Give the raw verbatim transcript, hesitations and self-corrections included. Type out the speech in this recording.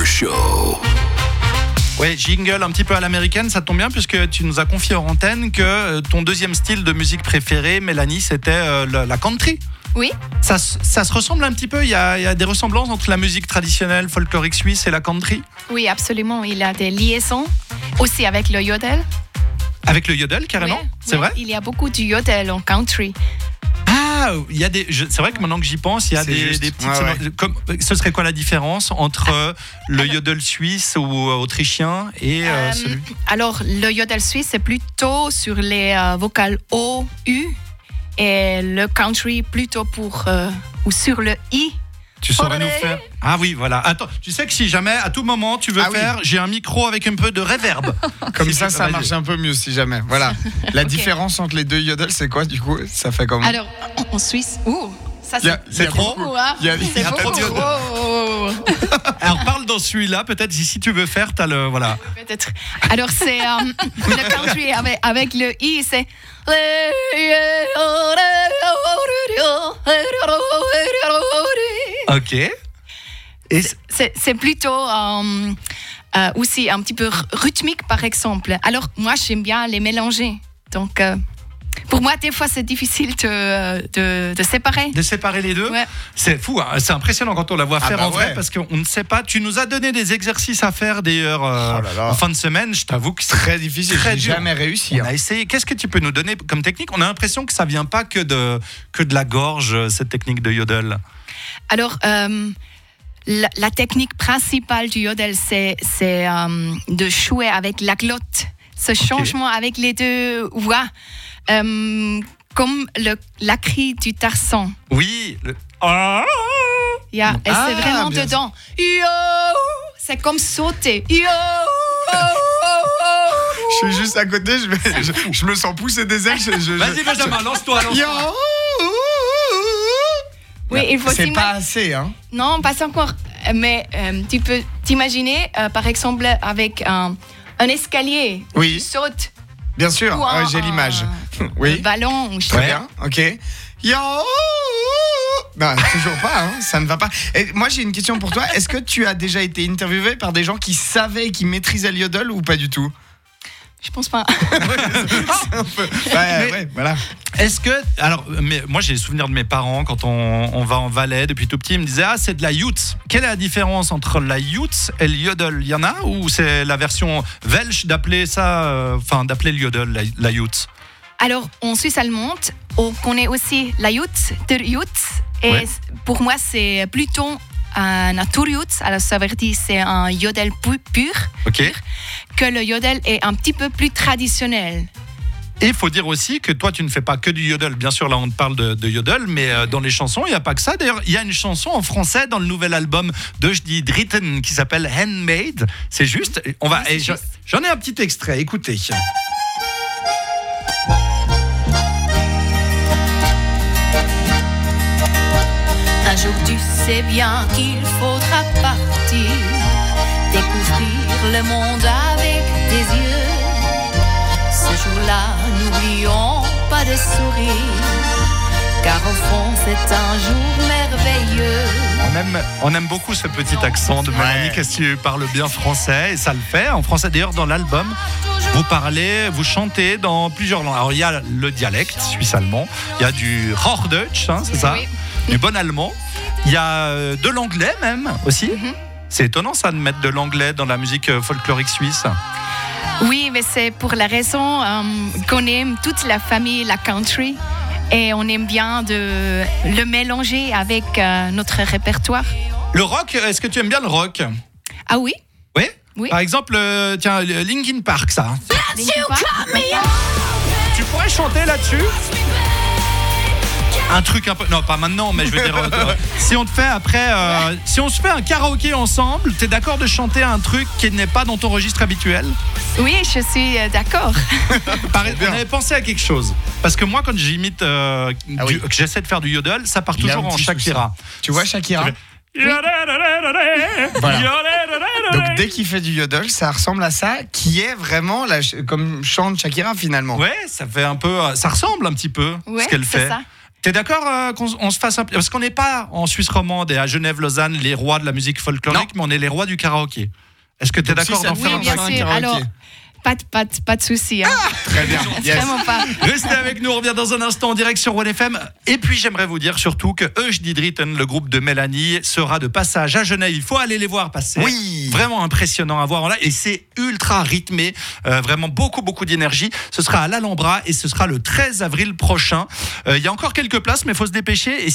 Show. Ouais, jingle un petit peu à l'américaine, ça tombe bien puisque tu nous as confié en antenne que ton deuxième style de musique préféré, Mélanie, c'était euh, la, la country. Oui. Ça, ça se ressemble un petit peu, il y, a, il y a des ressemblances entre la musique traditionnelle folklorique suisse et la country. Oui, absolument. Il y a des liaisons aussi avec le yodel. Avec le yodel, carrément, Oui, c'est oui, vrai. Il y a beaucoup du yodel en country. Ah, il y a des. je- c'est vrai que maintenant que j'y pense, il y a C'est des, juste. des petites. Ouais, ouais. sonor- Comme, ce serait quoi la différence entre euh, le yodel suisse ou euh, autrichien et euh, Euh, celui Alors, le yodel suisse, c'est plutôt sur les euh, vocales O, U, et le country plutôt pour euh, ou sur le I. Tu saurais Olé. nous faire. Ah oui, voilà. Attends, tu sais que si jamais, à tout moment, tu veux Ah oui. faire, j'ai un micro avec un peu de réverb. Comme Si ça, tu- ça vas-y. marche un peu mieux si jamais. Voilà. La Ok. différence entre les deux yodels, c'est quoi du coup? Ça fait comment? Alors, en, en Suisse, ouh, ça Il y c'est a- il y a trop. beaucoup. beaucoup, hein. Il y a- il y C'est a trop beaucoup. de yodel. Oh. Alors parle dans celui-là, peut-être si si tu veux faire, t'as le. Voilà. Peut-être. Alors, c'est euh, le country avec, avec le I, c'est. Ok. Et c- C'est, c'est plutôt euh, euh, aussi un petit peu r- rythmique, par exemple. Alors, moi, j'aime bien les mélanger. Donc, euh, pour moi, des fois, c'est difficile de, de, de séparer. de séparer les deux, Ouais. c'est fou, hein. C'est impressionnant quand on la voit Ah faire bah en vrai ouais. parce qu'on ne sait pas. Tu nous as donné des exercices à faire d'ailleurs euh, Oh là là. en fin de semaine. Je t'avoue que c'est Très difficile. Très J'ai dur. jamais réussi. On hein. a essayé. Qu'est-ce que tu peux nous donner comme technique? On a l'impression que ça vient pas que de que de la gorge, cette technique de yodel. Alors, euh, la, la technique principale du yodel, c'est, c'est euh, de jouer avec la glotte. Ce changement avec les deux voix, euh, comme le, la cri du Tarzan. Oui. le- Ah Il y a- et Ah, c'est vraiment bien dedans. Yo, c'est comme sauter. Yo, oh, Je suis juste à côté, je, vais- je, je me sens pousser des ailes. Je, je- je- Vas-y Benjamin, lance-toi. lance-toi. Yo Oui, il faut C'est s'ima- pas assez, hein. Non, pas encore. Mais euh, tu peux t'imaginer, euh, par exemple, avec un, un escalier. Oui. Tu sautes. Bien sûr, Ou un- ouais, j'ai l'image. Un Oui, ballon. ou je sais très pas. bien, ok. Yo Non, toujours pas, hein, ça ne va pas. Et moi, j'ai une question pour toi. Est-ce que tu as déjà été interviewé par des gens qui savaient et qui maîtrisaient le yodel ou pas du tout? Je pense pas. Un peu. Ouais, Mais- ouais, voilà. Est-ce que alors mais moi j'ai les souvenirs de mes parents quand on, on va en Valais depuis tout petit, ils me disaient ah c'est de la youth. Quelle est la différence entre la youth et le yodel? Il y en a ou c'est la version belge d'appeler ça, euh, enfin d'appeler le yodel la, la youth? Alors, en Suisse allemande, on connaît aussi la Jut, der Jut. Et Ouais. pour moi, c'est plutôt un naturjut. Alors, ça veut dire c'est un yodel pu- pur, Ok. que le yodel est un petit peu plus traditionnel. Et il faut dire aussi que toi, tu ne fais pas que du yodel. Bien sûr, là, on te parle de, de yodel, mais euh, dans les chansons, il n'y a pas que ça. D'ailleurs, il y a une chanson en français dans le nouvel album de Jdi Dritten qui s'appelle Handmade. C'est juste. On va. Oui, c'est et j'en- juste. J'en ai un petit extrait. Écoutez. Un jour, tu sais bien qu'il faudra partir, découvrir le monde avec des yeux. Ce jour-là, n'oublions pas de sourire, car au fond, c'est un jour merveilleux. On aime, on aime beaucoup ce petit accent de Mélanie, Ouais. qu'est-ce que tu parles bien français, et ça le fait. En français, d'ailleurs, dans l'album, vous parlez, vous chantez dans plusieurs langues. Alors, il y a le dialecte suisse-allemand, il y a du Hochdeutsch, hein, c'est ça, Oui. du bon allemand. Il y a euh, de l'anglais même aussi. Mhm. C'est étonnant ça de mettre de l'anglais dans la musique euh, folklorique suisse. Oui, mais c'est pour la raison euh, qu'on aime toute la famille, la country, et on aime bien de le mélanger avec euh, notre répertoire. Le rock, est-ce que tu aimes bien le rock? Ah oui? Oui. Oui. Par exemple, euh, tiens, le Linkin Park, ça. Linkin Park. Tu pourrais chanter là-dessus? Un truc un peu. Non, pas maintenant, mais je veux dire. euh, si on te fait après. euh, si on se fait un karaoké ensemble, t'es d'accord de chanter un truc qui n'est pas dans ton registre habituel? Oui, je suis euh, d'accord. Pareil, bien. on avait pensé à quelque chose. Parce que moi, quand j'imite. euh, Ah du- oui. que j'essaie de faire du yodel, ça part Il y a toujours un en petit Shakira. Tu vois Shakira? Voilà. Donc dès qu'il fait du yodel, ça ressemble à ça, qui est vraiment la, ch- comme chante Shakira finalement. Ouais, ça fait un peu. euh, Ça ressemble un petit peu Ouais, ce qu'elle c'est fait. ça. T'es d'accord euh, qu'on on se fasse un... Parce qu'on n'est pas en Suisse romande et à Genève, Lausanne, les rois de la musique folklorique, Non. mais on est les rois du karaoké. Est-ce que t'es Donc, si d'accord ça d'en te faire Oui, un fait bien un sûr. karaoké. Alors, pas de, pas de, pas de souci. Hein. Très bien. Yes. Vraiment pas. Restez avec nous, on revient dans un instant en direct sur One F M. Et puis j'aimerais vous dire surtout que Euch Didritten, le groupe de Mélanie, sera de passage à Genève. Il faut aller les voir passer. Oui. Vraiment impressionnant à voir en live. Et c'est ultra rythmé, euh, vraiment beaucoup beaucoup d'énergie. Ce sera à l'Alhambra et ce sera le treize avril prochain. Euh, Il y a encore quelques places, mais il faut se dépêcher. Et